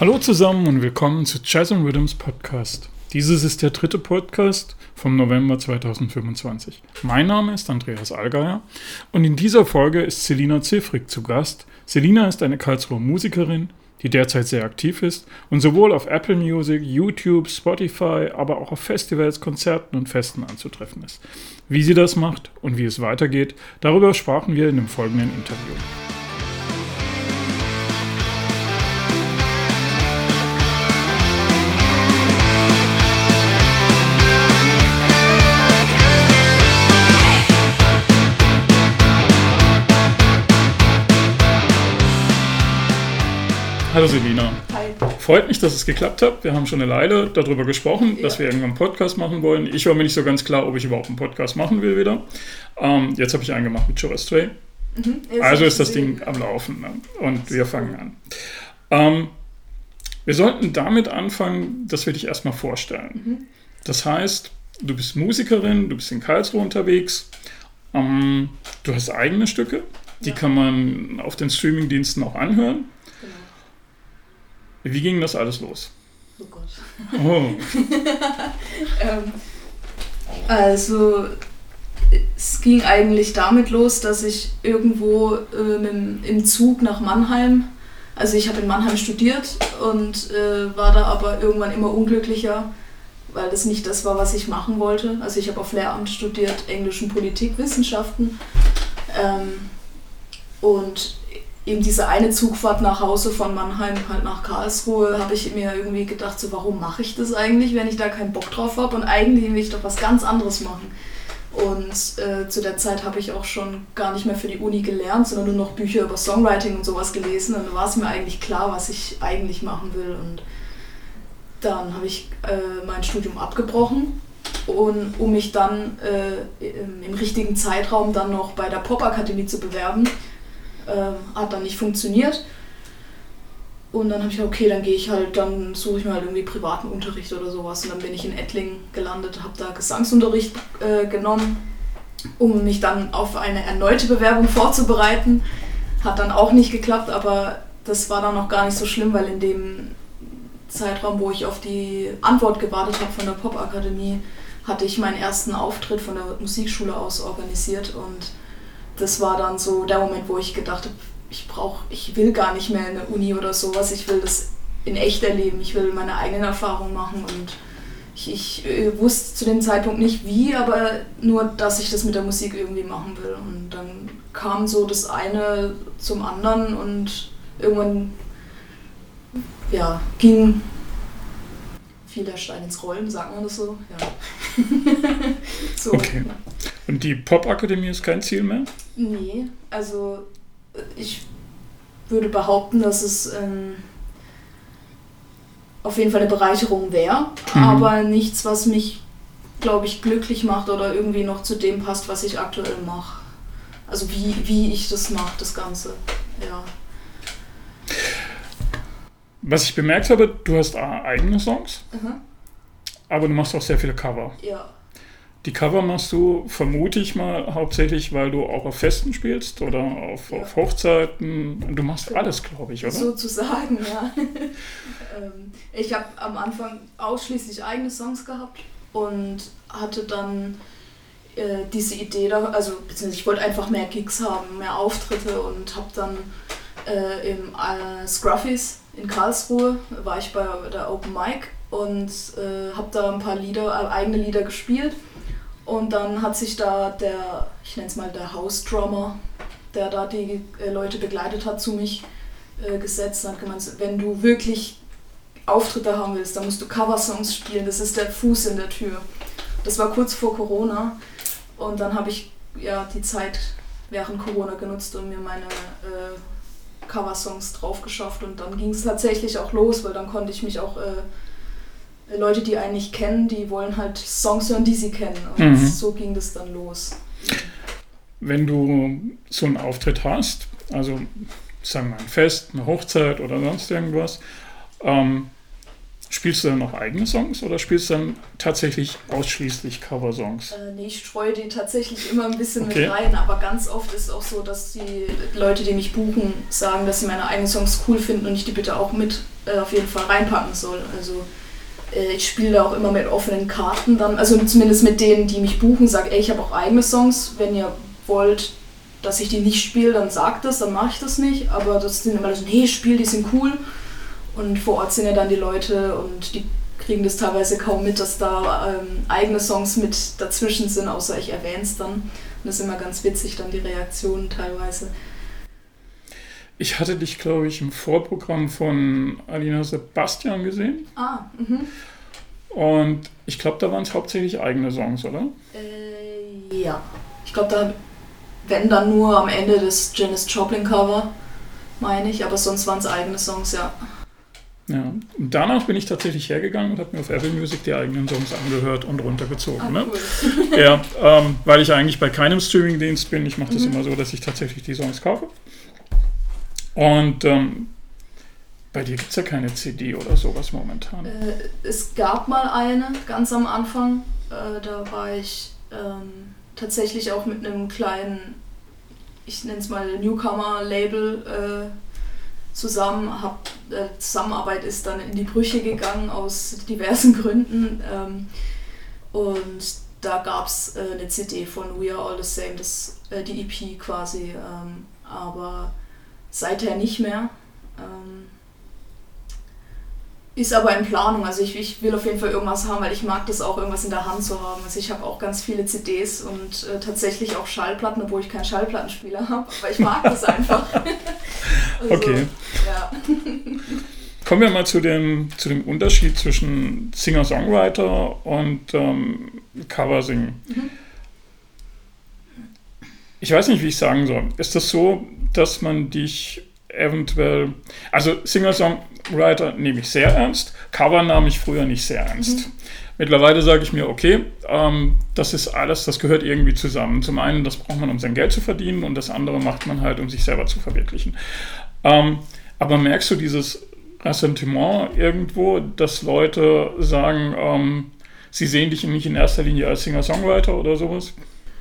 Hallo zusammen und willkommen zu Jazz and Rhythms Podcast. Dieses ist der 3. Podcast vom November 2025. Mein Name ist Andreas Allgeier und in dieser Folge ist Selina Zilfrig zu Gast. Selina ist eine Karlsruher Musikerin, die derzeit sehr aktiv ist und sowohl auf Apple Music, YouTube, Spotify, aber auch auf Festivals, Konzerten und Festen anzutreffen ist. Wie sie das macht und wie es weitergeht, darüber sprachen wir in dem folgenden Interview. Hallo Selina. Hi. Freut mich, dass es geklappt hat. Wir haben schon eine Weile darüber gesprochen, dass wir irgendwann einen Podcast machen wollen. Ich war mir nicht so ganz klar, ob ich überhaupt einen Podcast machen will wieder. Jetzt habe ich einen gemacht mit Joe Stray. Also ist das Ding am Laufen, ne? Und wir fangen an. Wir sollten damit anfangen, dass wir dich erstmal vorstellen. Das heißt, du bist Musikerin, du bist in Karlsruhe unterwegs, du hast eigene Stücke, die kann man auf den Streamingdiensten auch anhören. Wie ging das alles los? Oh Gott. Oh. Also, es ging eigentlich damit los, dass ich irgendwo im Zug nach Mannheim, also ich habe in Mannheim studiert und war da aber irgendwann immer unglücklicher, weil das nicht das war, was ich machen wollte. Also ich habe auf Lehramt studiert, Englisch und Politikwissenschaften. Und eben diese eine Zugfahrt nach Hause von Mannheim halt nach Karlsruhe, habe ich mir irgendwie gedacht, so warum mache ich das eigentlich, wenn ich da keinen Bock drauf habe und eigentlich will ich doch was ganz anderes machen. Und zu der Zeit habe ich auch schon gar nicht mehr für die Uni gelernt, sondern nur noch Bücher über Songwriting und sowas gelesen und da war es mir eigentlich klar, was ich eigentlich machen will. Und dann habe ich mein Studium abgebrochen, und um mich dann im richtigen Zeitraum dann noch bei der Popakademie zu bewerben. Hat dann nicht funktioniert und dann habe ich gedacht, okay, dann suche ich mir halt irgendwie privaten Unterricht oder sowas und dann bin ich in Ettlingen gelandet, habe da Gesangsunterricht genommen, um mich dann auf eine erneute Bewerbung vorzubereiten. Hat dann auch nicht geklappt, aber das war dann noch gar nicht so schlimm, weil in dem Zeitraum, wo ich auf die Antwort gewartet habe von der Popakademie, hatte ich meinen ersten Auftritt von der Musikschule aus organisiert und das war dann so der Moment, wo ich gedacht habe, ich will gar nicht mehr in der Uni oder sowas, ich will das in echt erleben, ich will meine eigenen Erfahrungen machen und ich wusste zu dem Zeitpunkt nicht wie, aber nur, dass ich das mit der Musik irgendwie machen will und dann kam so das eine zum anderen und irgendwann ging fiel der Stein ins Rollen, sagt man das so? Ja. So. Okay. Und die Popakademie ist kein Ziel mehr? Nee, also ich würde behaupten, dass es auf jeden Fall eine Bereicherung wäre, aber nichts, was mich, glaube ich, glücklich macht oder irgendwie noch zu dem passt, was ich aktuell mache. Also wie ich das mache, das Ganze, ja. Was ich bemerkt habe, du hast eigene Songs, aber du machst auch sehr viele Cover. Ja. Die Cover machst du, vermute ich mal, hauptsächlich, weil du auch auf Festen spielst oder auf Hochzeiten. Du machst alles, glaube ich, oder? Sozusagen, ja. Ich habe am Anfang ausschließlich eigene Songs gehabt und hatte dann diese Idee, beziehungsweise ich wollte einfach mehr Gigs haben, mehr Auftritte und habe dann im Scruffys in Karlsruhe, war ich bei der Open Mic und habe da ein paar eigene Lieder gespielt. Und dann hat sich da ich nenne es mal der House Drummer, der da die Leute begleitet hat, zu mich gesetzt und hat gemeint, wenn du wirklich Auftritte haben willst, dann musst du Coversongs spielen, das ist der Fuß in der Tür. Das war kurz vor Corona und dann habe ich die Zeit während Corona genutzt und mir meine Coversongs drauf geschafft und dann ging es tatsächlich auch los, weil dann konnte ich mich auch Leute, die einen nicht kennen, die wollen halt Songs hören, die sie kennen und so ging das dann los. Wenn du so einen Auftritt hast, also sagen wir mal ein Fest, eine Hochzeit oder sonst irgendwas, Spielst du dann noch eigene Songs oder spielst du dann tatsächlich ausschließlich Coversongs? Nee, ich streue die tatsächlich immer ein bisschen mit rein, aber ganz oft ist es auch so, dass die Leute, die mich buchen, sagen, dass sie meine eigenen Songs cool finden und ich die bitte auch mit auf jeden Fall reinpacken soll. Also ich spiele da auch immer mit offenen Karten dann, also zumindest mit denen, die mich buchen, sage, ey, ich habe auch eigene Songs, wenn ihr wollt, dass ich die nicht spiele, dann sagt das, dann mache ich das nicht, aber das sind immer so, hey, spiel, die sind cool und vor Ort sind ja dann die Leute und die kriegen das teilweise kaum mit, dass da eigene Songs mit dazwischen sind, außer ich erwähne es dann. Und das ist immer ganz witzig, dann die Reaktionen teilweise. Ich hatte dich, glaube ich, im Vorprogramm von Alina Sebastian gesehen. Und ich glaube, da waren es hauptsächlich eigene Songs, oder? Ja. Ich glaube, da wenn dann nur am Ende das Janis Joplin Cover, meine ich, aber sonst waren es eigene Songs, ja. Ja, und danach bin ich tatsächlich hergegangen und habe mir auf Apple Music die eigenen Songs angehört und runtergezogen. Ne? Cool. Ja, weil ich eigentlich bei keinem Streamingdienst bin. Ich mache das immer so, dass ich tatsächlich die Songs kaufe. Und bei dir gibt es ja keine CD oder sowas momentan. Es gab mal eine, ganz am Anfang. Da war ich tatsächlich auch mit einem kleinen, ich nenne es mal Newcomer-Label zusammen. Zusammenarbeit ist dann in die Brüche gegangen aus diversen Gründen. Und da gab es eine CD von We Are All The Same, die EP quasi. Aber seither nicht mehr. Ist aber in Planung, also ich will auf jeden Fall irgendwas haben, weil ich mag das auch, irgendwas in der Hand zu haben. Also ich habe auch ganz viele CDs und tatsächlich auch Schallplatten, obwohl ich keinen Schallplattenspieler habe, aber ich mag das einfach. Also, okay. Ja. Kommen wir mal zu dem Unterschied zwischen Singer-Songwriter und Cover-Singen. Ich weiß nicht, wie ich sagen soll. Ist das so, dass man dich eventuell, also Singer-Songwriter nehme ich sehr ernst, Cover nahm ich früher nicht sehr ernst. Mittlerweile sage ich mir, okay, das ist alles, das gehört irgendwie zusammen. Zum einen, das braucht man, um sein Geld zu verdienen, und das andere macht man halt, um sich selber zu verwirklichen. Aber merkst du dieses Ressentiment irgendwo, dass Leute sagen, sie sehen dich nicht in erster Linie als Singer-Songwriter oder sowas?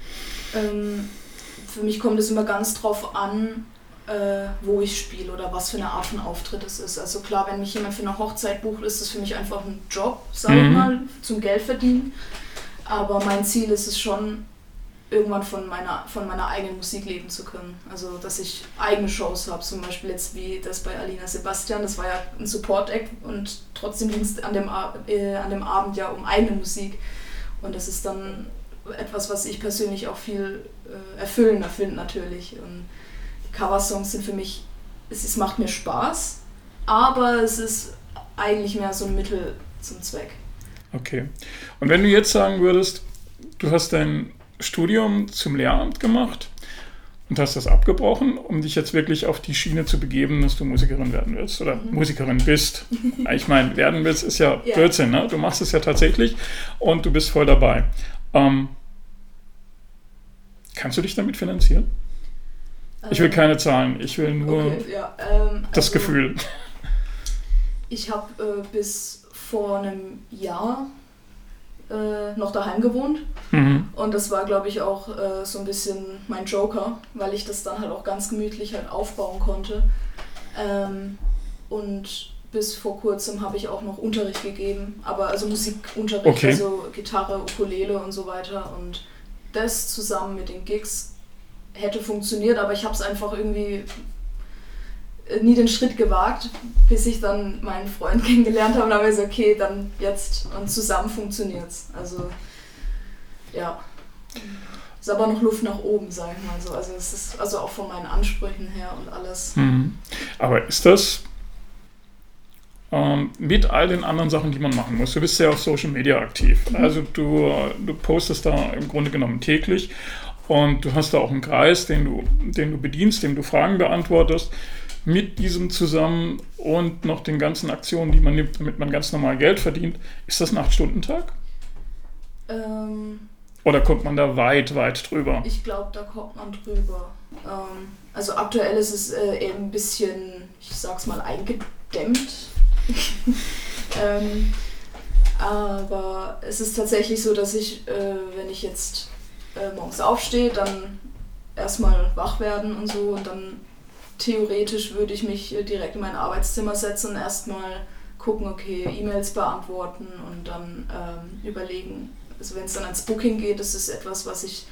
Für mich kommt es immer ganz drauf an, wo ich spiele oder was für eine Art von Auftritt es ist. Also klar, wenn mich jemand für eine Hochzeit bucht, ist es für mich einfach ein Job, sag ich mal, zum Geld verdienen. Aber mein Ziel ist es schon, irgendwann von meiner eigenen Musik leben zu können. Also, dass ich eigene Shows habe, zum Beispiel jetzt wie das bei Alina Sebastian, das war ja ein Support-Act und trotzdem ging es an dem Abend ja um eigene Musik. Und das ist dann etwas, was ich persönlich auch viel erfüllender finde natürlich. Und Coversongs sind für mich, es macht mir Spaß, aber es ist eigentlich mehr so ein Mittel zum Zweck. Okay. Und wenn du jetzt sagen würdest, du hast dein Studium zum Lehramt gemacht und hast das abgebrochen, um dich jetzt wirklich auf die Schiene zu begeben, dass du Musikerin werden willst oder Musikerin bist. Ich meine, werden willst ist ja Blödsinn, ne? Du machst es ja tatsächlich und du bist voll dabei. Kannst du dich damit finanzieren? Ich will keine Zahlen, ich will nur das Gefühl. Ich habe bis vor einem Jahr noch daheim gewohnt und das war, glaube ich, auch so ein bisschen mein Joker, weil ich das dann halt auch ganz gemütlich halt aufbauen konnte. Und bis vor kurzem habe ich auch noch Unterricht gegeben, aber also Musikunterricht, also Gitarre, Ukulele und so weiter, und das zusammen mit den Gigs hätte funktioniert, aber ich habe es einfach irgendwie nie den Schritt gewagt, bis ich dann meinen Freund kennengelernt habe und habe gesagt, okay, dann jetzt, und zusammen funktioniert's. Also ja, ist aber noch Luft nach oben, sag ich mal so. Also es ist also auch von meinen Ansprüchen her und alles. Aber ist das mit all den anderen Sachen, die man machen muss? Du bist ja auf Social Media aktiv, also du postest da im Grunde genommen täglich. Und du hast da auch einen Kreis, den du bedienst, dem du Fragen beantwortest. Mit diesem zusammen und noch den ganzen Aktionen, die man nimmt, damit man ganz normal Geld verdient. Ist das ein 8-Stunden-Tag? Oder kommt man da weit, weit drüber? Ich glaube, da kommt man drüber. Also aktuell ist es eben ein bisschen, ich sag's mal, eingedämmt. Aber es ist tatsächlich so, dass ich, wenn ich jetzt morgens aufstehe, dann erstmal wach werden und so und dann theoretisch würde ich mich direkt in mein Arbeitszimmer setzen und erstmal gucken, okay, E-Mails beantworten und dann überlegen, also wenn es dann ans Booking geht, das ist etwas, was ich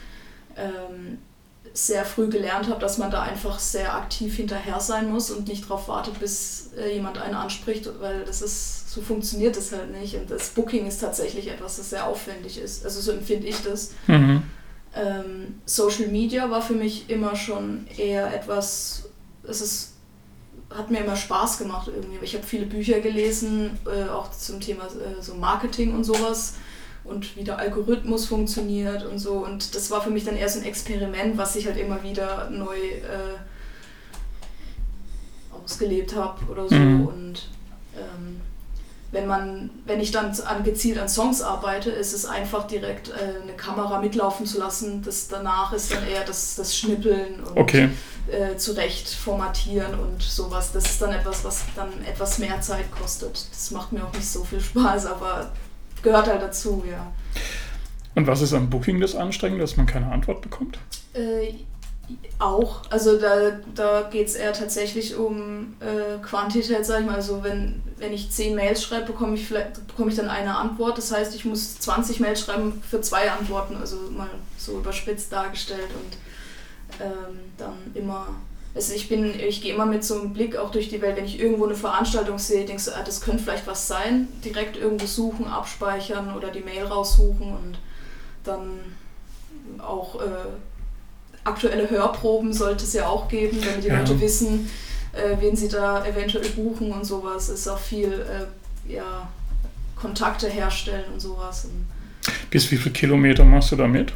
sehr früh gelernt habe, dass man da einfach sehr aktiv hinterher sein muss und nicht darauf wartet, bis jemand einen anspricht, weil so funktioniert das halt nicht. Und das Booking ist tatsächlich etwas, das sehr aufwendig ist. Also so empfinde ich das. Mhm. Social Media war für mich immer schon eher etwas, hat mir immer Spaß gemacht irgendwie. Ich habe viele Bücher gelesen, auch zum Thema so Marketing und sowas und wie der Algorithmus funktioniert und so. Und das war für mich dann eher so ein Experiment, was ich halt immer wieder neu ausgelebt habe oder so. Mhm. Und wenn ich dann gezielt an Songs arbeite, ist es einfach direkt eine Kamera mitlaufen zu lassen. Danach ist dann eher das Schnippeln und zurecht formatieren und sowas. Das ist dann etwas, was dann etwas mehr Zeit kostet. Das macht mir auch nicht so viel Spaß, aber gehört halt dazu, ja. Und was ist am Booking das Anstrengende, dass man keine Antwort bekommt? Auch. Also da geht es eher tatsächlich um Quantität, sag ich mal. Also wenn ich 10 Mails schreibe, bekomme ich dann eine Antwort. Das heißt, ich muss 20 Mails schreiben für 2 Antworten. Also mal so überspitzt dargestellt und dann immer... Also ich gehe immer mit so einem Blick auch durch die Welt, wenn ich irgendwo eine Veranstaltung sehe, denke so, das könnte vielleicht was sein. Direkt irgendwo suchen, abspeichern oder die Mail raussuchen und dann auch... aktuelle Hörproben sollte es ja auch geben, wenn die Leute wissen, wen sie da eventuell buchen und sowas. Es ist auch viel Kontakte herstellen und sowas. Bis wie viele Kilometer machst du damit?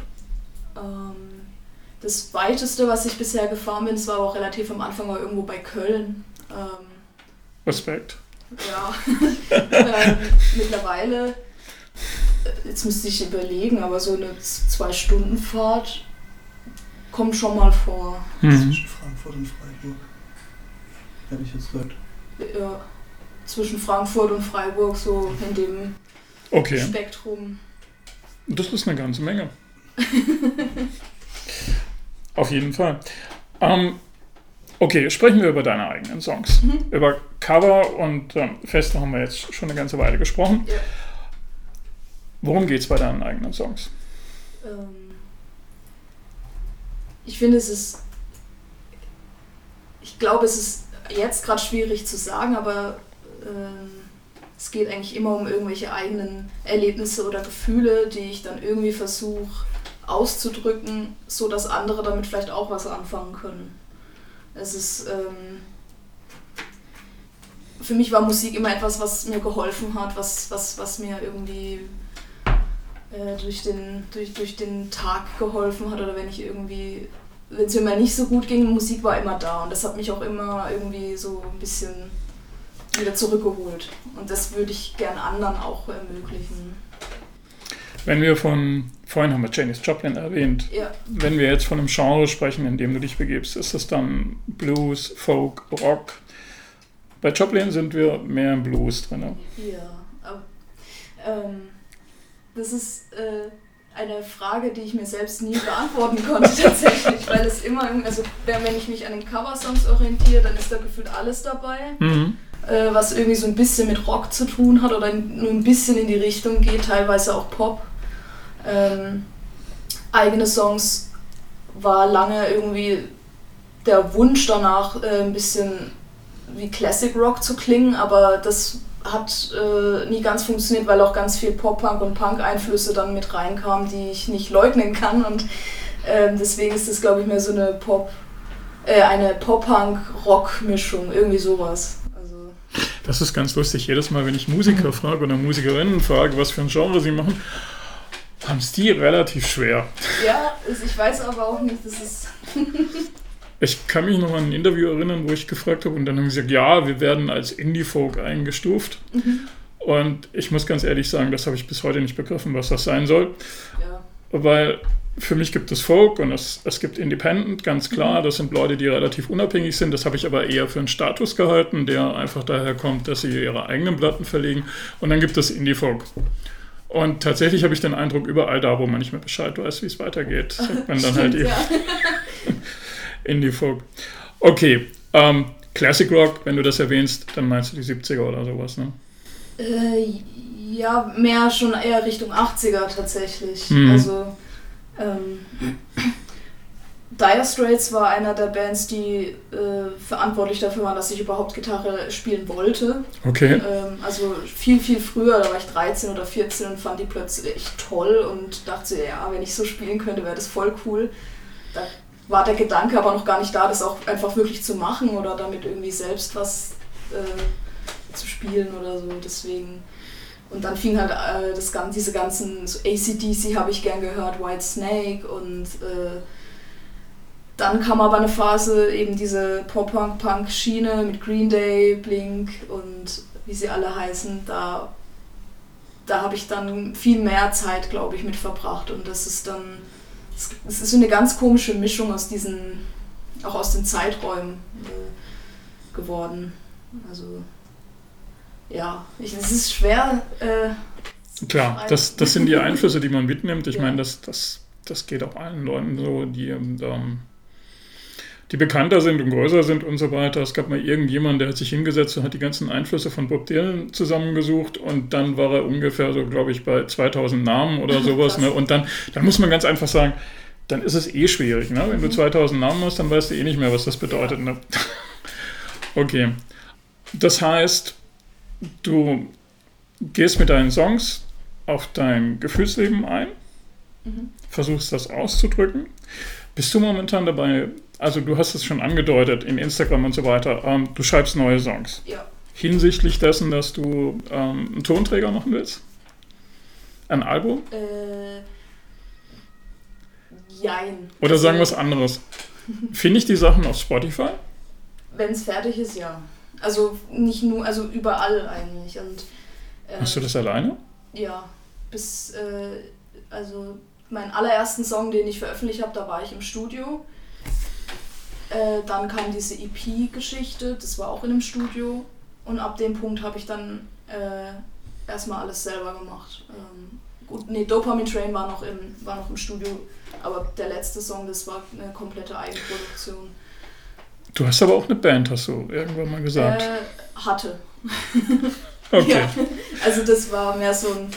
Das weiteste, was ich bisher gefahren bin, das war aber auch relativ am Anfang, war irgendwo bei Köln. Respekt. Ja, mittlerweile, jetzt müsste ich überlegen, aber so eine 2-Stunden-Fahrt kommt schon mal vor. Zwischen Frankfurt und Freiburg. Hätte ich jetzt gehört. Ja, zwischen Frankfurt und Freiburg, so in dem Spektrum. Das ist eine ganze Menge. Auf jeden Fall. Okay, sprechen wir über deine eigenen Songs. Über Cover und Feste haben wir jetzt schon eine ganze Weile gesprochen. Ja. Worum geht es bei deinen eigenen Songs? Ich finde, ich glaube, es ist jetzt gerade schwierig zu sagen, aber es geht eigentlich immer um irgendwelche eigenen Erlebnisse oder Gefühle, die ich dann irgendwie versuche auszudrücken, so dass andere damit vielleicht auch was anfangen können. Es ist, für mich war Musik immer etwas, was mir geholfen hat, was mir irgendwie durch den Tag geholfen hat oder wenn es mir mal nicht so gut ging, Musik war immer da und das hat mich auch immer irgendwie so ein bisschen wieder zurückgeholt und das würde ich gern anderen auch ermöglichen. Wenn wir vorhin haben wir Janis Joplin erwähnt, wenn wir jetzt von einem Genre sprechen, in dem du dich begibst, ist das dann Blues, Folk, Rock? Bei Joplin sind wir mehr im Blues drin. Ja, aber das ist eine Frage, die ich mir selbst nie beantworten konnte tatsächlich, weil es immer, also wenn ich mich an den Coversongs orientiere, dann ist da gefühlt alles dabei, was irgendwie so ein bisschen mit Rock zu tun hat oder nur ein bisschen in die Richtung geht, teilweise auch Pop. Eigene Songs war lange irgendwie der Wunsch danach, ein bisschen wie Classic Rock zu klingen, aber das hat nie ganz funktioniert, weil auch ganz viel Pop-Punk und Punk-Einflüsse dann mit reinkamen, die ich nicht leugnen kann und deswegen ist das, glaube ich, mehr so eine Pop-Punk-Rock-Mischung, irgendwie sowas. Also das ist ganz lustig, jedes Mal, wenn ich Musiker frage oder Musikerinnen frage, was für ein Genre sie machen, haben es die relativ schwer. Ja, ich weiß aber auch nicht, das ist... Ich kann mich noch an ein Interview erinnern, wo ich gefragt habe und dann haben sie gesagt, ja, wir werden als Indie-Folk eingestuft. Und ich muss ganz ehrlich sagen, das habe ich bis heute nicht begriffen, was das sein soll. Ja. Weil für mich gibt es Folk und es gibt Independent, ganz klar. Das sind Leute, die relativ unabhängig sind. Das habe ich aber eher für einen Status gehalten, der einfach daher kommt, dass sie ihre eigenen Platten verlegen. Und dann gibt es Indie-Folk. Und tatsächlich habe ich den Eindruck, überall da, wo man nicht mehr Bescheid weiß, wie es weitergeht, sagt man dann halt eben Indie-Folk. Okay, Classic Rock, wenn du das erwähnst, dann meinst du die 70er oder sowas, ne? Ja, mehr schon eher Richtung 80er tatsächlich. Also Dire Straits war einer der Bands, die verantwortlich dafür waren, dass ich überhaupt Gitarre spielen wollte. Okay. Also viel, viel früher, da war ich 13 oder 14 und fand die plötzlich toll und dachte, ja, wenn ich so spielen könnte, wäre das voll cool. Da war der Gedanke aber noch gar nicht da, das auch einfach wirklich zu machen oder damit irgendwie selbst was zu spielen oder so, deswegen. Und dann fing halt diese ganzen, so AC/DC habe ich gern gehört, Whitesnake und dann kam aber eine Phase, eben diese Pop-Punk-Schiene mit Green Day, Blink und wie sie alle heißen, da habe ich dann viel mehr Zeit, glaube ich, mit verbracht und das ist dann, es ist so eine ganz komische Mischung aus auch aus den Zeiträumen geworden, also ja, es ist schwer. Klar, das sind die Einflüsse, die man mitnimmt, ich meine, das geht auch allen Leuten so, die bekannter sind und größer sind und so weiter. Es gab mal irgendjemand, der hat sich hingesetzt und hat die ganzen Einflüsse von Bob Dylan zusammengesucht und dann war er ungefähr so, glaube ich, bei 2000 Namen oder sowas. Ne? Und dann muss man ganz einfach sagen, dann ist es schwierig. Ne? Wenn du 2000 Namen hast, dann weißt du nicht mehr, was das bedeutet. Ne? Okay. Das heißt, du gehst mit deinen Songs auf dein Gefühlsleben ein, versuchst das auszudrücken. Bist du momentan dabei, also du hast es schon angedeutet in Instagram und so weiter, du schreibst neue Songs. Ja. Hinsichtlich dessen, dass du einen Tonträger machen willst? Ein Album? Jein. Oder sagen wir was anderes. Finde ich die Sachen auf Spotify? Wenn es fertig ist, ja. Also nicht nur, also überall eigentlich. Und, hast du das alleine? Ja. Also meinen allerersten Song, den ich veröffentlicht habe, da war ich im Studio. Dann kam diese EP-Geschichte, das war auch in einem Studio. Und ab dem Punkt habe ich dann erstmal alles selber gemacht. Dopamine Train war noch im Studio, aber der letzte Song, das war eine komplette Eigenproduktion. Du hast aber auch eine Band, hast du irgendwann mal gesagt. Hatte. Okay. Ja, also das war mehr so ein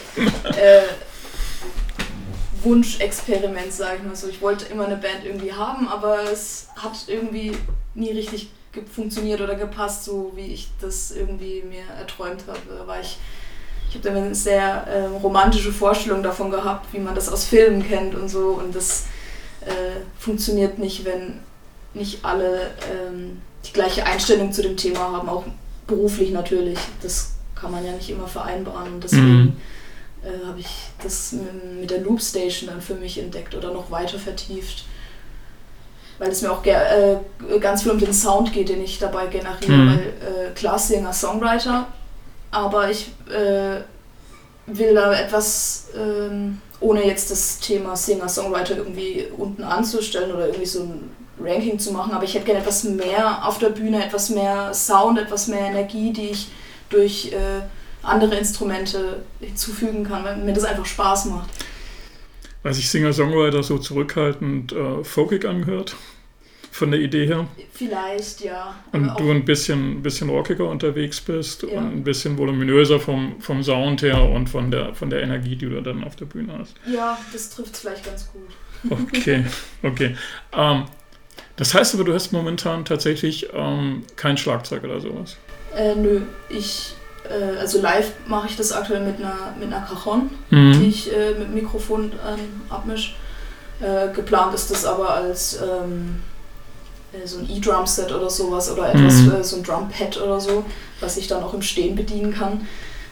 Wunschexperiment, sage ich mal so. Ich wollte immer eine Band irgendwie haben, aber es hat irgendwie nie richtig funktioniert oder gepasst, so wie ich das irgendwie mir erträumt habe. Ich habe dann eine sehr romantische Vorstellung davon gehabt, wie man das aus Filmen kennt und so. Und das funktioniert nicht, wenn nicht alle die gleiche Einstellung zu dem Thema haben, auch beruflich natürlich. Das kann man ja nicht immer vereinbaren. Und deswegen habe ich das mit der Loop Station dann für mich entdeckt oder noch weiter vertieft. Weil es mir auch ganz viel um den Sound geht, den ich dabei generiere. Weil klar, Singer, Songwriter, aber ich will da etwas, ohne jetzt das Thema Singer, Songwriter irgendwie unten anzustellen oder irgendwie so ein Ranking zu machen, aber ich hätte gerne etwas mehr auf der Bühne, etwas mehr Sound, etwas mehr Energie, die ich durch andere Instrumente hinzufügen kann, weil mir das einfach Spaß macht. Weil sich Singer-Songwriter so zurückhaltend folkig angehört, von der Idee her. Vielleicht, ja. Und du ein bisschen rockiger unterwegs bist und ein bisschen voluminöser vom Sound her und von der Energie, die du dann auf der Bühne hast. Ja, das trifft es vielleicht ganz gut. Okay. Das heißt aber, du hast momentan tatsächlich kein Schlagzeug oder sowas? Nö, also live mache ich das aktuell mit einer Cajon, die ich mit Mikrofon abmische. Geplant ist das aber als so ein E-Drum-Set oder sowas oder etwas, so ein Drum-Pad oder so, was ich dann auch im Stehen bedienen kann,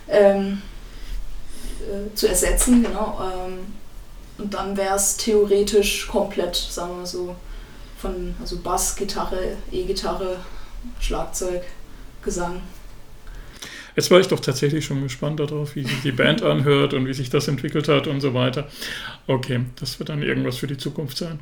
zu ersetzen, genau. Und dann wäre es theoretisch komplett, sagen wir so, also Bass, Gitarre, E-Gitarre, Schlagzeug, Gesang. Jetzt war ich doch tatsächlich schon gespannt darauf, wie sich die Band anhört und wie sich das entwickelt hat und so weiter. Okay, das wird dann irgendwas für die Zukunft sein.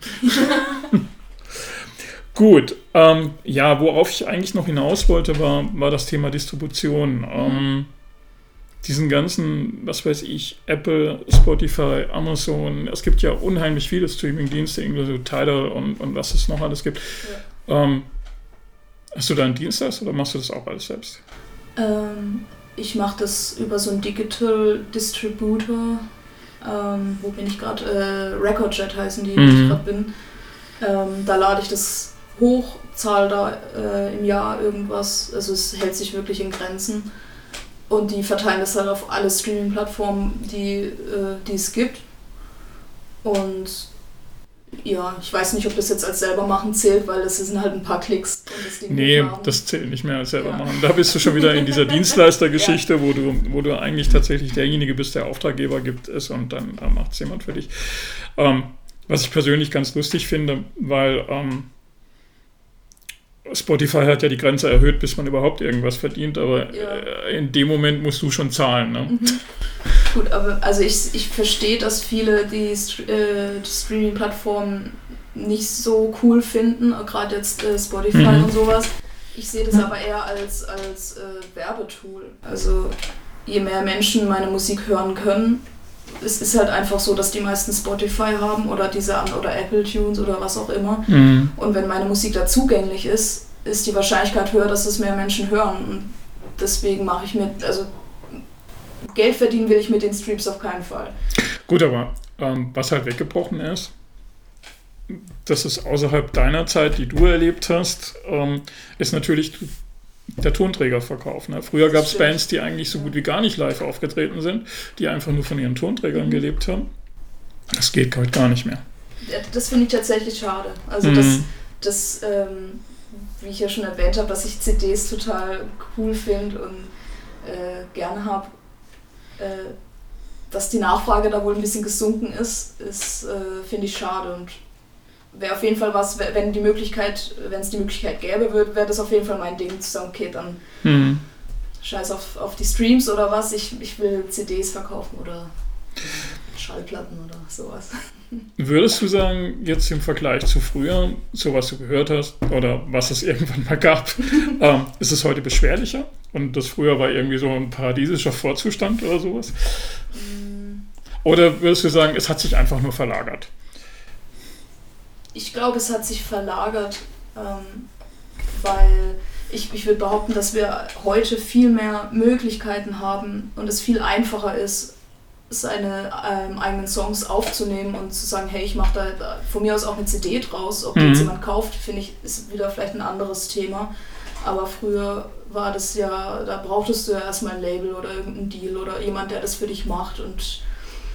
Gut, worauf ich eigentlich noch hinaus wollte, war das Thema Distribution. Diesen ganzen, was weiß ich, Apple, Spotify, Amazon, es gibt ja unheimlich viele Streaming-Dienste, inklusive Tidal und was es noch alles gibt. Ja. Hast du da einen Dienstleister oder machst du das auch alles selbst? Ich mache das über so einen Digital Distributor. Wo bin ich gerade? Recordjet heißen die, wo ich gerade bin. Da lade ich das hoch, zahle da im Jahr irgendwas. Also es hält sich wirklich in Grenzen. Und die verteilen das halt auf alle Streaming-Plattformen, die es gibt. Und ja, ich weiß nicht, ob das jetzt als selber machen zählt, weil das sind halt ein paar Klicks. Nee, das zählt nicht mehr als selber machen. Da bist du schon wieder in dieser Dienstleistergeschichte, wo du eigentlich tatsächlich derjenige bist, der Auftraggeber gibt es und dann macht es jemand für dich. Was ich persönlich ganz lustig finde, weil Spotify hat ja die Grenze erhöht, bis man überhaupt irgendwas verdient, aber in dem Moment musst du schon zahlen. Ne? Gut, aber also ich verstehe, dass viele die Streaming-Plattformen nicht so cool finden, gerade jetzt Spotify und sowas. Ich sehe das aber eher als Werbetool. Also je mehr Menschen meine Musik hören können, es ist halt einfach so, dass die meisten Spotify haben oder oder Apple Tunes oder was auch immer. Und wenn meine Musik da zugänglich ist, ist die Wahrscheinlichkeit höher, dass es mehr Menschen hören. Und deswegen mache ich also Geld verdienen will ich mit den Streams auf keinen Fall. Gut, aber was halt weggebrochen ist, das ist außerhalb deiner Zeit, die du erlebt hast, ist natürlich der Tonträgerverkauf. Ne? Früher gab es Bands, die eigentlich so gut wie gar nicht live aufgetreten sind, die einfach nur von ihren Tonträgern gelebt haben. Das geht heute gar nicht mehr. Das finde ich tatsächlich schade. Also das wie ich ja schon erwähnt habe, dass ich CDs total cool finde und gerne habe, dass die Nachfrage da wohl ein bisschen gesunken ist finde ich schade und wäre auf jeden Fall was, wenn es die Möglichkeit gäbe, wäre das auf jeden Fall mein Ding, zu sagen, okay, dann scheiß auf die Streams oder was, ich will CDs verkaufen oder Schallplatten oder sowas. Würdest du sagen, jetzt im Vergleich zu früher, so was du gehört hast oder was es irgendwann mal gab, ist es heute beschwerlicher? Und das früher war irgendwie so ein paradiesischer Vorzustand oder sowas? Oder würdest du sagen, es hat sich einfach nur verlagert? Ich glaube, es hat sich verlagert, weil ich würde behaupten, dass wir heute viel mehr Möglichkeiten haben und es viel einfacher ist, seine eigenen Songs aufzunehmen und zu sagen, hey, ich mache da von mir aus auch eine CD draus. Ob jetzt jemand kauft, finde ich, ist wieder vielleicht ein anderes Thema. Aber früher war das ja, da brauchtest du ja erstmal ein Label oder irgendeinen Deal oder jemand, der das für dich macht. Und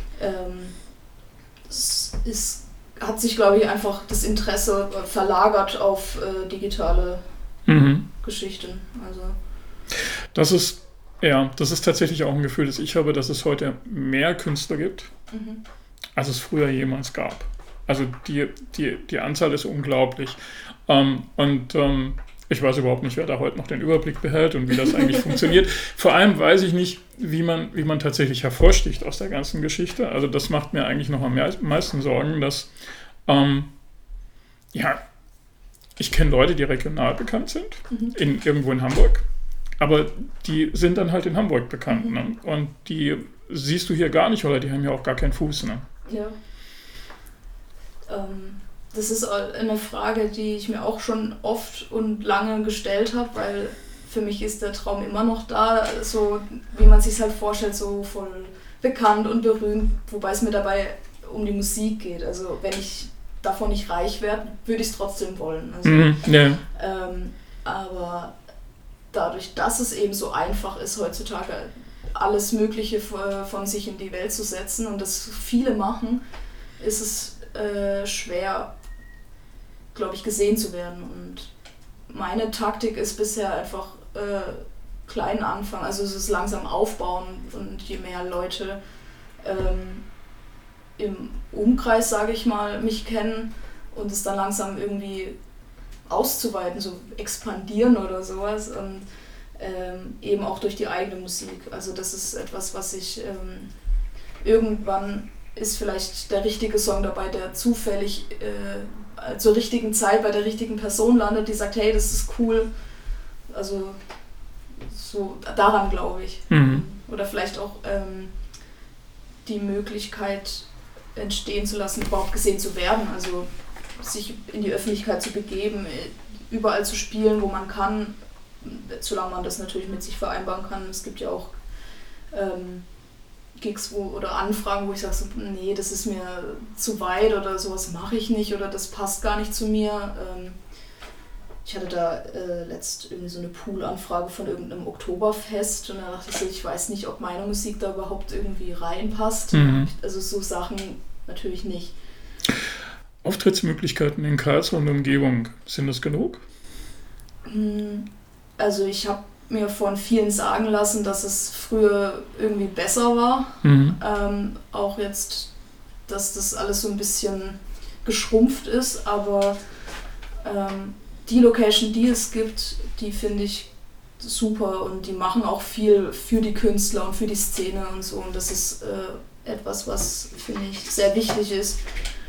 hat sich, glaube ich, einfach das Interesse verlagert auf digitale Geschichten. Also. Das ist tatsächlich auch ein Gefühl, das ich habe, dass es heute mehr Künstler gibt, als es früher jemals gab. Also die Anzahl ist unglaublich. Ich weiß überhaupt nicht, wer da heute noch den Überblick behält und wie das eigentlich funktioniert. Vor allem weiß ich nicht, wie man tatsächlich hervorsticht aus der ganzen Geschichte. Also das macht mir eigentlich noch am meisten Sorgen, dass ich kenne Leute, die regional bekannt sind, irgendwo in Hamburg. Aber die sind dann halt in Hamburg bekannt. Ne? Und die siehst du hier gar nicht oder die haben ja auch gar keinen Fuß. Ne? Ja. Das ist eine Frage, die ich mir auch schon oft und lange gestellt habe, weil für mich ist der Traum immer noch da, so wie man sich halt vorstellt, so voll bekannt und berühmt, wobei es mir dabei um die Musik geht. Also wenn ich davon nicht reich werde, würde ich es trotzdem wollen. Also, aber dadurch, dass es eben so einfach ist, heutzutage alles Mögliche von sich in die Welt zu setzen und das viele machen, ist es schwer, glaube ich, gesehen zu werden. Und meine Taktik ist bisher einfach klein anfangen, also es ist langsam aufbauen und je mehr Leute im Umkreis, sage ich mal, mich kennen und es dann langsam irgendwie auszuweiten, so expandieren oder sowas und eben auch durch die eigene Musik. Also das ist etwas, was ich irgendwann ist vielleicht der richtige Song dabei, der zufällig zur richtigen Zeit bei der richtigen Person landet, die sagt, hey, das ist cool. Also so daran glaube ich. Oder vielleicht auch die Möglichkeit entstehen zu lassen, überhaupt gesehen zu werden. Also sich in die Öffentlichkeit zu begeben, überall zu spielen, wo man kann, solange man das natürlich mit sich vereinbaren kann. Es gibt ja auch Gigs oder Anfragen, wo ich sage, so, nee, das ist mir zu weit oder sowas mache ich nicht oder das passt gar nicht zu mir. Ich hatte da letzt irgendwie so eine Pool-Anfrage von irgendeinem Oktoberfest und da dachte ich so, ich weiß nicht, ob meine Musik da überhaupt irgendwie reinpasst. Also so Sachen natürlich nicht. Auftrittsmöglichkeiten in Karlsruhe und Umgebung, sind das genug? Also ich habe mir von vielen sagen lassen, dass es früher irgendwie besser war. Auch jetzt, dass das alles so ein bisschen geschrumpft ist, aber die Location, die es gibt, die finde ich super und die machen auch viel für die Künstler und für die Szene und so und das ist etwas, was finde ich sehr wichtig ist.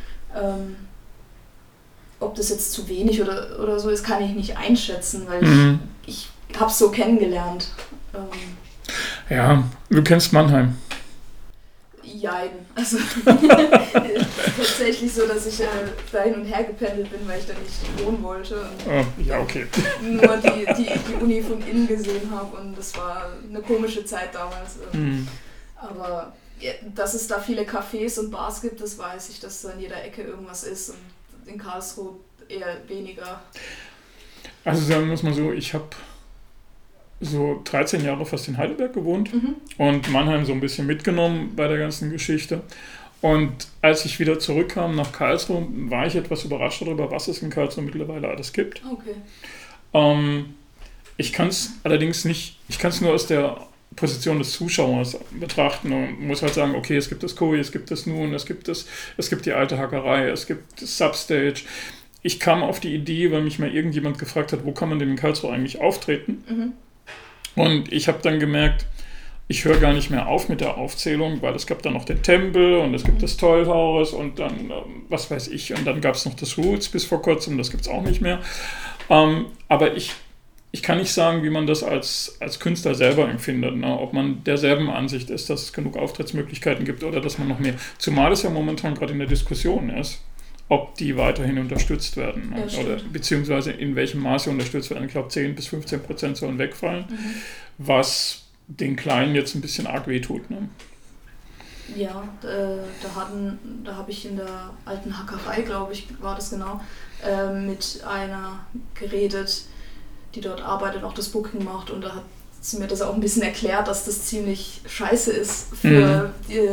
Ob das jetzt zu wenig oder so ist, kann ich nicht einschätzen, weil ich habe es so kennengelernt. Ja, du kennst Mannheim. Jein. Also tatsächlich so, dass ich da hin und her gependelt bin, weil ich da nicht wohnen wollte. Und ja, okay. Nur die Uni von innen gesehen habe und das war eine komische Zeit damals. Aber ja, dass es da viele Cafés und Bars gibt, das weiß ich, dass da in jeder Ecke irgendwas ist und in Karlsruhe eher weniger. Also sagen wir es mal so, ich habe so 13 Jahre fast in Heidelberg gewohnt und Mannheim so ein bisschen mitgenommen bei der ganzen Geschichte. Und als ich wieder zurückkam nach Karlsruhe, war ich etwas überrascht darüber, was es in Karlsruhe mittlerweile alles gibt. Okay. Ich kann es allerdings nicht, ich kann es nur aus der Position des Zuschauers betrachten und muss halt sagen, okay, es gibt das Koi, es gibt das Nun, es gibt die alte Hackerei, es gibt das Substage. Ich kam auf die Idee, weil mich mal irgendjemand gefragt hat, wo kann man denn in Karlsruhe eigentlich auftreten? Und ich habe dann gemerkt, ich höre gar nicht mehr auf mit der Aufzählung, weil es gab dann noch den Tempel und es gibt das Tollhaus und dann, was weiß ich, und dann gab es noch das Roots bis vor kurzem, das gibt es auch nicht mehr. Aber ich kann nicht sagen, wie man das als Künstler selber empfindet, ne? Ob man derselben Ansicht ist, dass es genug Auftrittsmöglichkeiten gibt oder dass man noch mehr, zumal es ja momentan gerade in der Diskussion ist, ob die weiterhin unterstützt werden, ne? Ja, Oder beziehungsweise in welchem Maße unterstützt werden. Ich glaube 10-15% sollen wegfallen, was den Kleinen jetzt ein bisschen arg wehtut. Ne? Ja, da habe ich in der alten Hackerei, glaube ich, war das genau, mit einer geredet, die dort arbeitet, auch das Booking macht und da hat sie mir das auch ein bisschen erklärt, dass das ziemlich scheiße ist für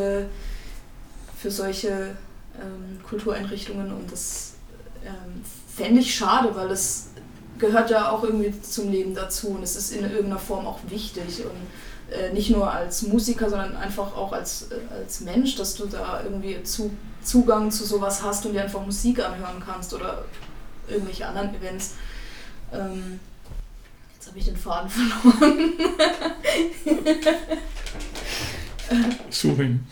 solche Kultureinrichtungen und das fände ich schade, weil das gehört ja auch irgendwie zum Leben dazu und es ist in irgendeiner Form auch wichtig und nicht nur als Musiker, sondern einfach auch als Mensch, dass du da irgendwie Zugang zu sowas hast und dir einfach Musik anhören kannst oder irgendwelche anderen Events. Jetzt habe ich den Faden verloren. Suchen.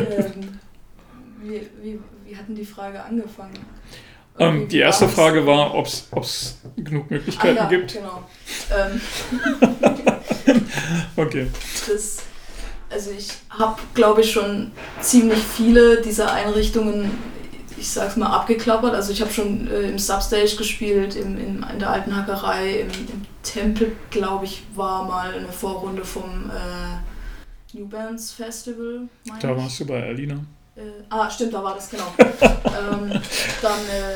Wie hatten die Frage angefangen? Die erste Frage war, ob es genug Möglichkeiten gibt. Genau. Okay. Also ich habe, glaube ich, schon ziemlich viele dieser Einrichtungen, ich sag's mal, abgeklappert. Also ich habe schon im Substage gespielt, in der alten Hackerei, im Tempel, glaube ich, war mal eine Vorrunde vom New Bands Festival. Da warst du bei Alina. Stimmt, da war das, genau. Dann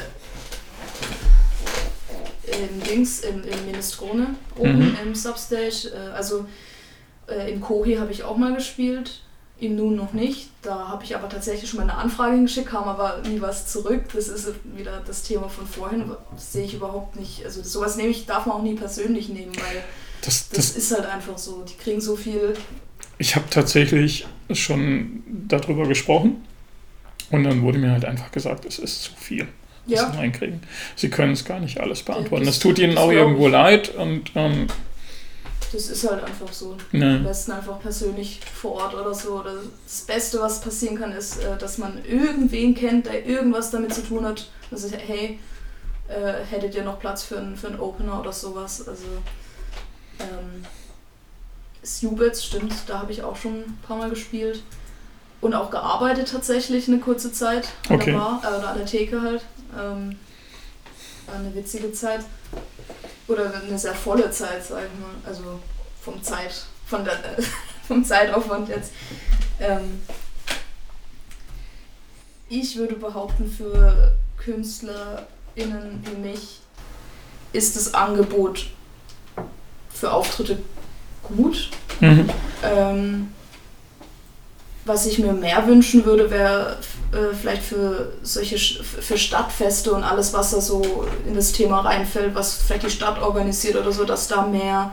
im Minestrone oben im Substage. Also im Kohi habe ich auch mal gespielt, im Nun noch nicht. Da habe ich aber tatsächlich schon mal eine Anfrage hingeschickt, kam aber nie was zurück. Das ist wieder das Thema von vorhin. Das sehe ich überhaupt nicht. Also sowas darf man auch nie persönlich nehmen, weil das ist halt einfach so. Die kriegen so viel. Ich habe tatsächlich schon darüber gesprochen und dann wurde mir halt einfach gesagt, es ist zu viel, was sie reinkriegen. Sie können es gar nicht alles beantworten. Das tut ihnen auch irgendwo leid und das ist halt einfach so. Am besten einfach persönlich vor Ort oder so. Oder das Beste, was passieren kann, ist, dass man irgendwen kennt, der irgendwas damit zu tun hat. Also hey, hättet ihr noch Platz für einen Opener oder sowas? Also Subits, stimmt, da habe ich auch schon ein paar Mal gespielt. Und auch gearbeitet tatsächlich eine kurze Zeit an der Bar, oder an der Theke halt. War eine witzige Zeit. Oder eine sehr volle Zeit, sag ich mal. Also vom Zeitaufwand jetzt. Ich würde behaupten, für KünstlerInnen wie mich ist das Angebot für Auftritte gut. Was ich mir mehr wünschen würde, wäre vielleicht für für Stadtfeste und alles, was da so in das Thema reinfällt, was vielleicht die Stadt organisiert oder so, dass da mehr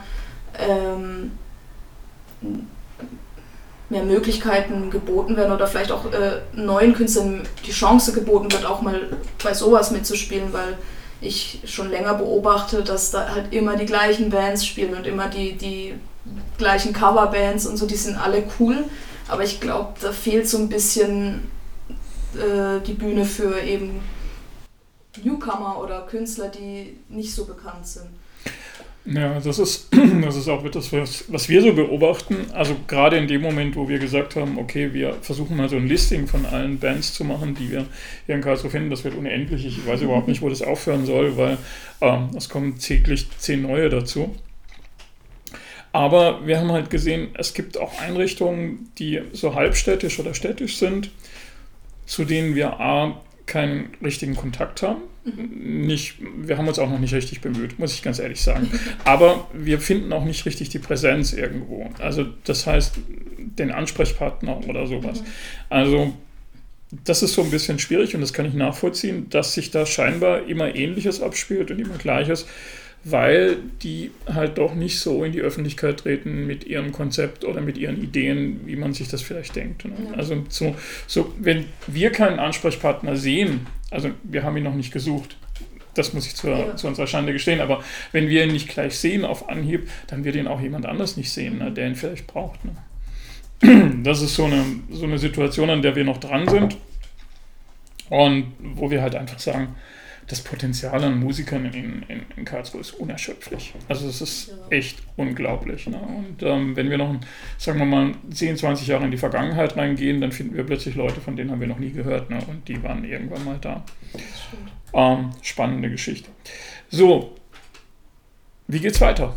Möglichkeiten geboten werden oder vielleicht auch neuen Künstlern die Chance geboten wird, auch mal bei sowas mitzuspielen, weil ich schon länger beobachte, dass da halt immer die gleichen Bands spielen und immer die gleichen Coverbands und so, die sind alle cool, aber ich glaube, da fehlt so ein bisschen die Bühne für eben Newcomer oder Künstler, die nicht so bekannt sind. Ja, das ist auch etwas, was wir so beobachten. Also gerade in dem Moment, wo wir gesagt haben, okay, wir versuchen mal so ein Listing von allen Bands zu machen, die wir hier in Karlsruhe finden. Das wird unendlich. Ich weiß überhaupt nicht, wo das aufhören soll, weil es kommen täglich 10 neue dazu. Aber wir haben halt gesehen, es gibt auch Einrichtungen, die so halbstädtisch oder städtisch sind, zu denen wir keinen richtigen Kontakt haben. Wir haben uns auch noch nicht richtig bemüht, muss ich ganz ehrlich sagen. Aber wir finden auch nicht richtig die Präsenz irgendwo. Also das heißt, den Ansprechpartner oder sowas. Also das ist so ein bisschen schwierig und das kann ich nachvollziehen, dass sich da scheinbar immer Ähnliches abspielt und immer Gleiches, weil die halt doch nicht so in die Öffentlichkeit treten mit ihrem Konzept oder mit ihren Ideen, wie man sich das vielleicht denkt. Ne? Ja. Also so, wenn wir keinen Ansprechpartner sehen, also wir haben ihn noch nicht gesucht, das muss ich zu unserer Schande gestehen, aber wenn wir ihn nicht gleich sehen auf Anhieb, dann wird ihn auch jemand anders nicht sehen, ne, der ihn vielleicht braucht. Ne? Das ist so eine Situation, an der wir noch dran sind und wo wir halt einfach sagen, das Potenzial an Musikern in Karlsruhe ist unerschöpflich. Also es ist echt unglaublich. Ne? Und wenn wir noch, sagen wir mal, 10, 20 Jahre in die Vergangenheit reingehen, dann finden wir plötzlich Leute, von denen haben wir noch nie gehört. Ne? Und die waren irgendwann mal da. Spannende Geschichte. So, wie geht's weiter?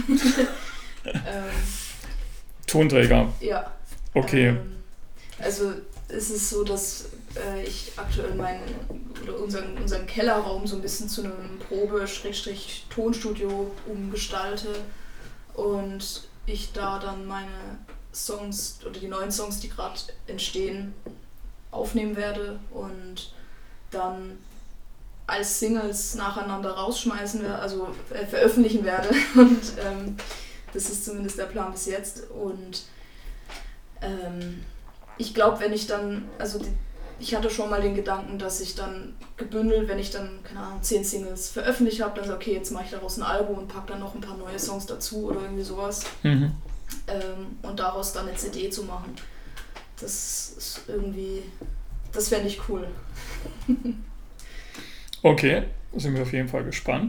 Tonträger. Ja. Okay. Also es ist so, dass ich aktuell unseren Kellerraum so ein bisschen zu einem Probe-Tonstudio umgestalte und ich da dann meine Songs oder die neuen Songs, die gerade entstehen, aufnehmen werde und dann als Singles nacheinander rausschmeißen werde, also veröffentlichen werde und das ist zumindest der Plan bis jetzt und ich glaube, wenn ich dann, ich hatte schon mal den Gedanken, dass ich dann gebündelt, wenn ich dann, keine Ahnung, 10 Singles veröffentlicht habe, dann so, okay, jetzt mache ich daraus ein Album und packe dann noch ein paar neue Songs dazu oder irgendwie sowas. Und daraus dann eine CD zu machen. Das ist irgendwie, das fände ich cool. Okay, da sind wir auf jeden Fall gespannt.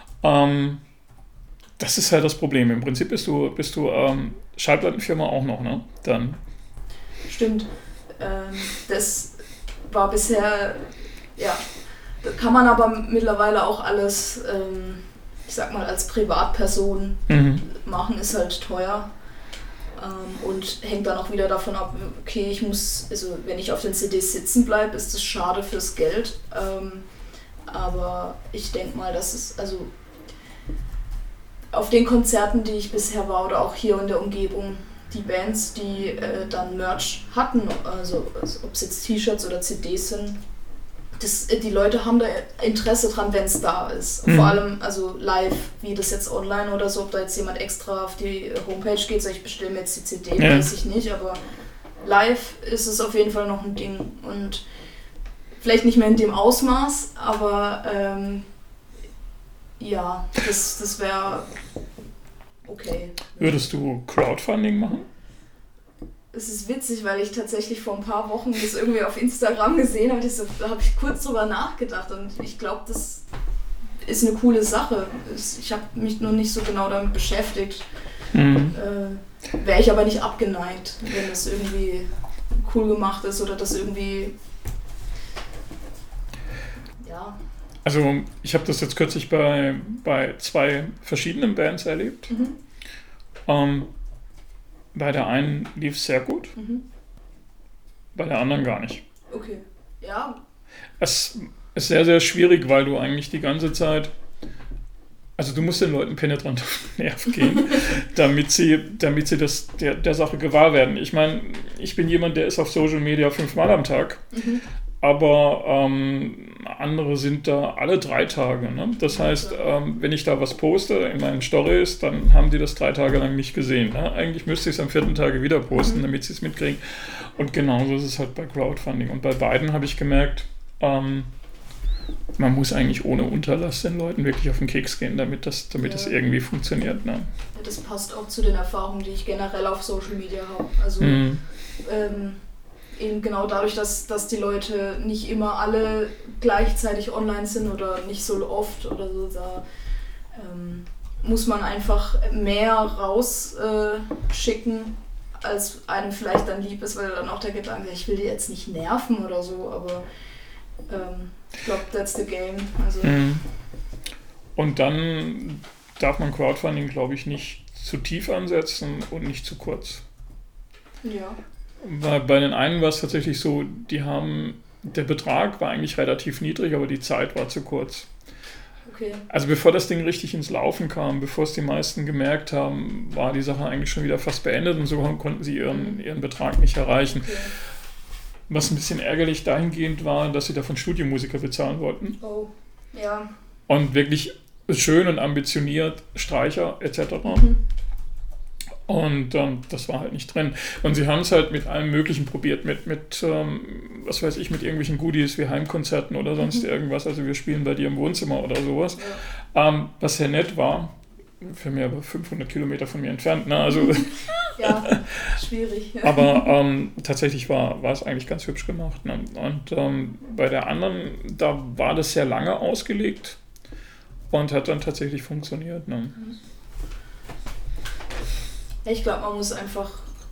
Das ist halt das Problem. Im Prinzip bist du Schallplattenfirma auch noch, ne? Dann. Stimmt. Das war bisher, ja, das kann man aber mittlerweile auch alles, ich sag mal, als Privatperson machen, ist halt teuer und hängt dann auch wieder davon ab, okay, wenn ich auf den CDs sitzen bleibe, ist das schade fürs Geld, aber ich denke mal, dass es, also auf den Konzerten, die ich bisher war oder auch hier in der Umgebung, die Bands, die dann Merch hatten, also ob es jetzt T-Shirts oder CDs sind, die Leute haben da Interesse dran, wenn es da ist. Vor allem also live, wie das jetzt online oder so, ob da jetzt jemand extra auf die Homepage geht, so ich bestelle mir jetzt die CD, weiß ich nicht, aber live ist es auf jeden Fall noch ein Ding und vielleicht nicht mehr in dem Ausmaß, aber ja, das wäre okay. Würdest du Crowdfunding machen? Es ist witzig, weil ich tatsächlich vor ein paar Wochen das irgendwie auf Instagram gesehen habe. Da habe ich kurz drüber nachgedacht und ich glaube, das ist eine coole Sache. Ich habe mich nur nicht so genau damit beschäftigt. Wäre ich aber nicht abgeneigt, wenn das irgendwie cool gemacht ist oder das irgendwie, ja. Also ich habe das jetzt kürzlich bei 2 verschiedenen Bands erlebt. Bei der einen lief es sehr gut, bei der anderen gar nicht. Okay, ja. Es ist sehr, sehr schwierig, weil du eigentlich die ganze Zeit, also du musst den Leuten penetrant auf den Nerv gehen, damit sie der Sache gewahr werden. Ich meine, ich bin jemand, der ist auf Social Media 5-mal am Tag, aber andere sind da alle 3 Tage. Ne? Das heißt, wenn ich da was poste in meinen Stories, dann haben die das 3 Tage lang nicht gesehen. Ne? Eigentlich müsste ich es am 4. Tage wieder posten, damit sie es mitkriegen. Und genauso ist es halt bei Crowdfunding. Und bei beiden habe ich gemerkt, man muss eigentlich ohne Unterlass den Leuten wirklich auf den Keks gehen, damit das irgendwie funktioniert. Ne? Ja, das passt auch zu den Erfahrungen, die ich generell auf Social Media habe. Also eben genau dadurch, dass die Leute nicht immer alle gleichzeitig online sind oder nicht so oft oder so, da muss man einfach mehr rausschicken, als einem vielleicht dann lieb ist, weil dann auch der Gedanke, ich will die jetzt nicht nerven oder so, aber ich glaube, that's the game. Also. Und dann darf man Crowdfunding, glaube ich, nicht zu tief ansetzen und nicht zu kurz. Ja. Weil bei den einen war es tatsächlich so, der Betrag war eigentlich relativ niedrig, aber die Zeit war zu kurz. Okay. Also bevor das Ding richtig ins Laufen kam, bevor es die meisten gemerkt haben, war die Sache eigentlich schon wieder fast beendet und so konnten sie ihren Betrag nicht erreichen. Okay. Was ein bisschen ärgerlich dahingehend war, dass sie davon Studiomusiker bezahlen wollten. Oh, ja. Und wirklich schön und ambitioniert, Streicher etc. Und das war halt nicht drin. Und sie haben es halt mit allem Möglichen probiert, mit was weiß ich, mit irgendwelchen Goodies wie Heimkonzerten oder sonst irgendwas. Also wir spielen bei dir im Wohnzimmer oder sowas. Ja. Was sehr nett war, für mich aber 500 Kilometer von mir entfernt. Ne? Also ja, schwierig. Aber tatsächlich war es eigentlich ganz hübsch gemacht. Ne? Und bei der anderen, da war das sehr lange ausgelegt und hat dann tatsächlich funktioniert. Ne? Ich glaube, man muss einfach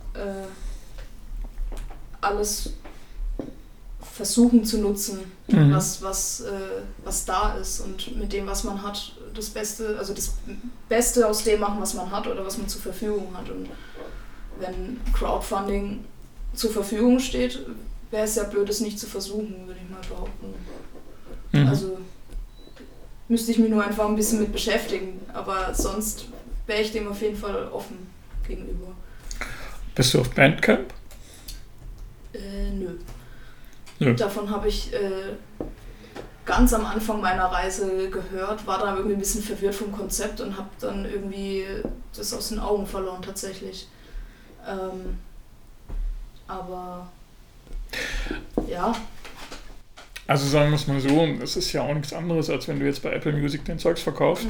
alles versuchen zu nutzen, was da ist und mit dem, was man hat, das Beste aus dem machen, was man hat oder was man zur Verfügung hat. Und wenn Crowdfunding zur Verfügung steht, wäre es ja blöd, es nicht zu versuchen, würde ich mal behaupten. Also müsste ich mich nur einfach ein bisschen mit beschäftigen, aber sonst wäre ich dem auf jeden Fall offen gegenüber. Bist du auf Bandcamp? Nö. Davon habe ich ganz am Anfang meiner Reise gehört, war da irgendwie ein bisschen verwirrt vom Konzept und habe dann irgendwie das aus den Augen verloren tatsächlich. Aber ja. Also sagen wir es mal so, es ist ja auch nichts anderes, als wenn du jetzt bei Apple Music den Zeugs verkaufst.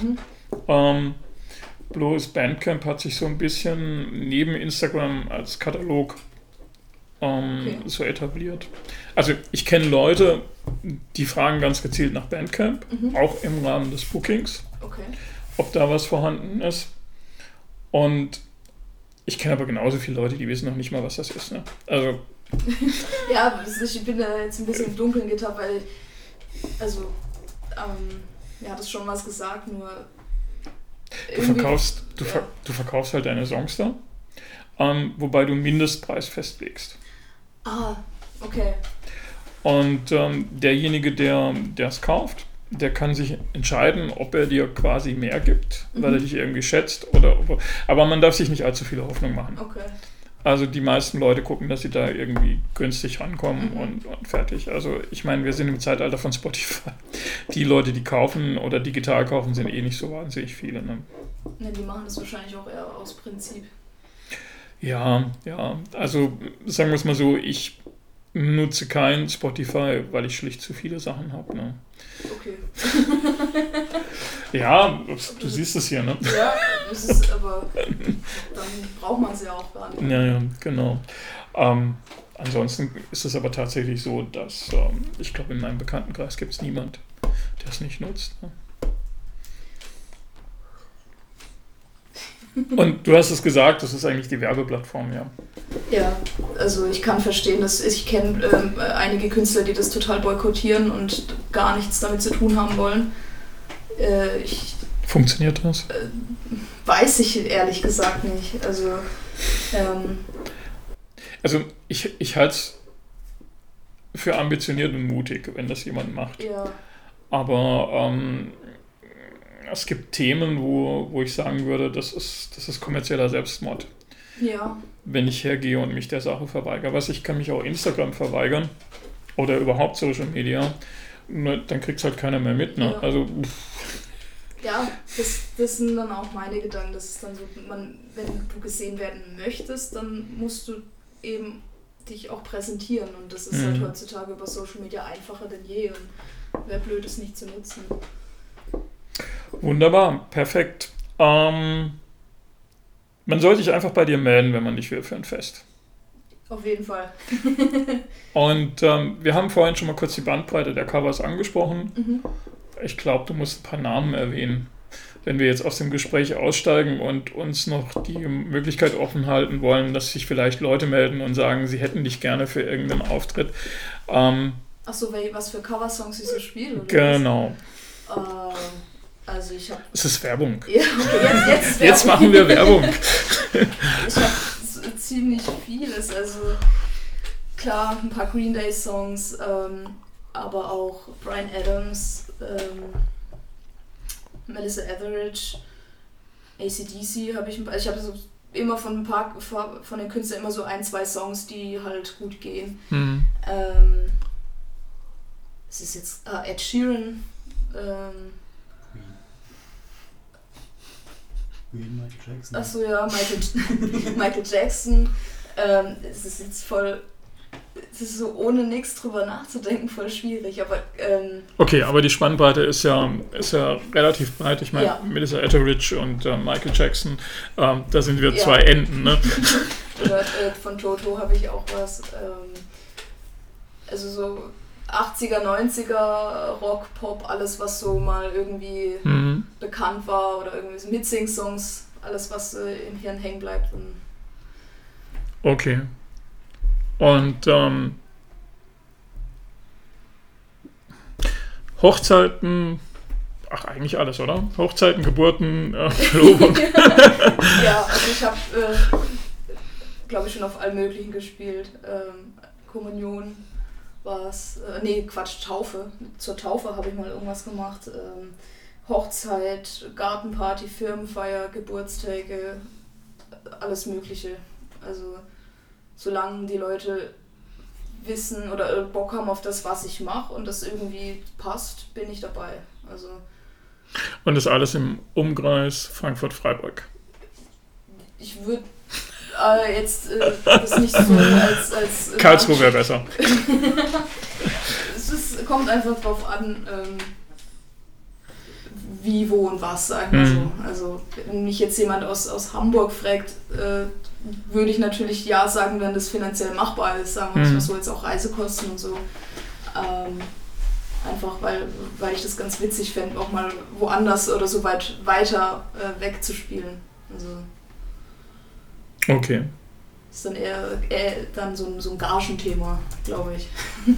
Bloß Bandcamp hat sich so ein bisschen neben Instagram als Katalog so etabliert. Also ich kenne Leute, die fragen ganz gezielt nach Bandcamp, auch im Rahmen des Bookings, ob da was vorhanden ist. Und ich kenne aber genauso viele Leute, die wissen noch nicht mal, was das ist. Ne? Also ja, ich bin da jetzt ein bisschen im Dunkeln getappt, weil er hat es schon was gesagt, nur du verkaufst halt deine Songs da, wobei du einen Mindestpreis festlegst. Ah, okay. Und derjenige, der es kauft, der kann sich entscheiden, ob er dir quasi mehr gibt, weil er dich irgendwie schätzt aber man darf sich nicht allzu viele Hoffnung machen. Okay. Also die meisten Leute gucken, dass sie da irgendwie günstig rankommen und fertig. Also ich meine, wir sind im Zeitalter von Spotify. Die Leute, die kaufen oder digital kaufen, sind eh nicht so wahnsinnig viele. Ne? Ja, die machen das wahrscheinlich auch eher aus Prinzip. Ja, also sagen wir es mal so, ich nutze kein Spotify, weil ich schlicht zu viele Sachen habe. Ne? Okay. Ja, du siehst es hier, ne? Ja, das ist aber, dann braucht man es ja auch gar nicht. Ja, genau. Ansonsten ist es aber tatsächlich so, dass ich glaube, in meinem Bekanntenkreis gibt es niemand, der es nicht nutzt. Ne? Und du hast es gesagt, das ist eigentlich die Werbeplattform, ja. Ja, also ich kann verstehen, dass ich kenne einige Künstler, die das total boykottieren und gar nichts damit zu tun haben wollen. Funktioniert das? Weiß ich ehrlich gesagt nicht. Also ich halte es für ambitioniert und mutig, wenn das jemand macht. Ja. Aber es gibt Themen, wo ich sagen würde, das ist kommerzieller Selbstmord. Ja. Wenn ich hergehe und mich der Sache verweigere. Ich kann mich auch Instagram verweigern oder überhaupt Social Media, dann kriegt es halt keiner mehr mit. Ne? Ja. Also, ja, das sind dann auch meine Gedanken. Das ist dann so, wenn du gesehen werden möchtest, dann musst du eben dich auch präsentieren. Und das ist halt heutzutage über Social Media einfacher denn je. Und wäre blöd, es nicht zu nutzen. Wunderbar, perfekt. Man sollte sich einfach bei dir melden, wenn man dich will für ein Fest. Auf jeden Fall. Und wir haben vorhin schon mal kurz die Bandbreite der Covers angesprochen. Mhm. Ich glaube, du musst ein paar Namen erwähnen. Wenn wir jetzt aus dem Gespräch aussteigen und uns noch die Möglichkeit offen halten wollen, dass sich vielleicht Leute melden und sagen, sie hätten dich gerne für irgendeinen Auftritt. Achso, was für Coversongs ich so spiele? Oder genau. Also ich habe... Es ist Werbung. Ja, okay, jetzt machen wir Werbung. Ich habe ziemlich vieles. Also klar, ein paar Green Day Songs, aber auch Bryan Adams, Melissa Etheridge, AC/DC habe ich habe so immer von ein paar von den Künstlern immer so 1-2 Songs, die halt gut gehen. Mhm. Es ist jetzt Ed Sheeran, Michael Jackson. Achso, ja, Michael Jackson. Es ist jetzt voll. Es ist so ohne nichts drüber nachzudenken voll schwierig, aber okay, aber die Spannbreite ist ja relativ breit. Ich meine, ja. Melissa Etheridge und Michael Jackson, da sind wir zwei Enden, ne? Oder von Toto habe ich auch was. Also so 80er, 90er Rock, Pop, alles was so mal irgendwie bekannt war oder irgendwie so Mitsing-Songs, alles was im Hirn hängen bleibt. Okay. Und Hochzeiten, eigentlich alles, oder? Hochzeiten, Geburten, Verlobung. Ja, also ich habe, glaube ich, schon auf allen möglichen gespielt. Kommunion war es, Taufe. Zur Taufe habe ich mal irgendwas gemacht. Hochzeit, Gartenparty, Firmenfeier, Geburtstage, alles Mögliche. Also solange die Leute wissen oder Bock haben auf das, was ich mache und das irgendwie passt, bin ich dabei. Also und das alles im Umkreis Frankfurt-Freiburg? Ich würde jetzt das nicht so als Karlsruhe wäre besser. Es kommt einfach drauf an, wie, wo und was, sagen wir so. Also wenn mich jetzt jemand aus Hamburg fragt, würde ich natürlich ja sagen, wenn das finanziell machbar ist, sagen wir mal so, jetzt auch Reisekosten und so. Einfach weil ich das ganz witzig fände, auch mal woanders oder so weit weiter wegzuspielen. Also okay. Ist dann eher dann so ein Gagenthema, glaube ich.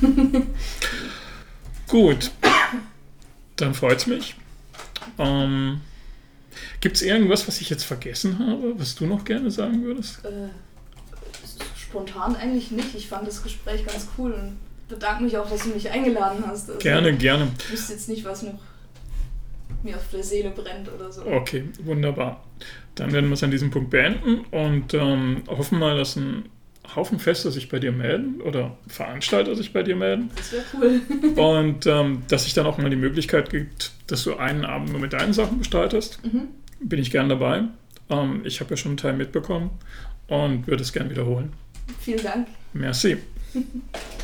Gut. Dann freut's mich. Gibt es irgendwas, was ich jetzt vergessen habe, was du noch gerne sagen würdest? Spontan eigentlich nicht. Ich fand das Gespräch ganz cool und bedanke mich auch, dass du mich eingeladen hast. Also, gerne. Ich wüsste jetzt nicht, was noch mir auf der Seele brennt oder so. Okay, wunderbar. Dann werden wir es an diesem Punkt beenden und hoffen mal, dass ein Haufen Feste sich bei dir melden oder Veranstalter sich bei dir melden. Das wäre cool. Und dass sich dann auch mal die Möglichkeit gibt, dass du einen Abend nur mit deinen Sachen gestaltest. Bin ich gern dabei. Ich habe ja schon einen Teil mitbekommen und würde es gern wiederholen. Vielen Dank. Merci.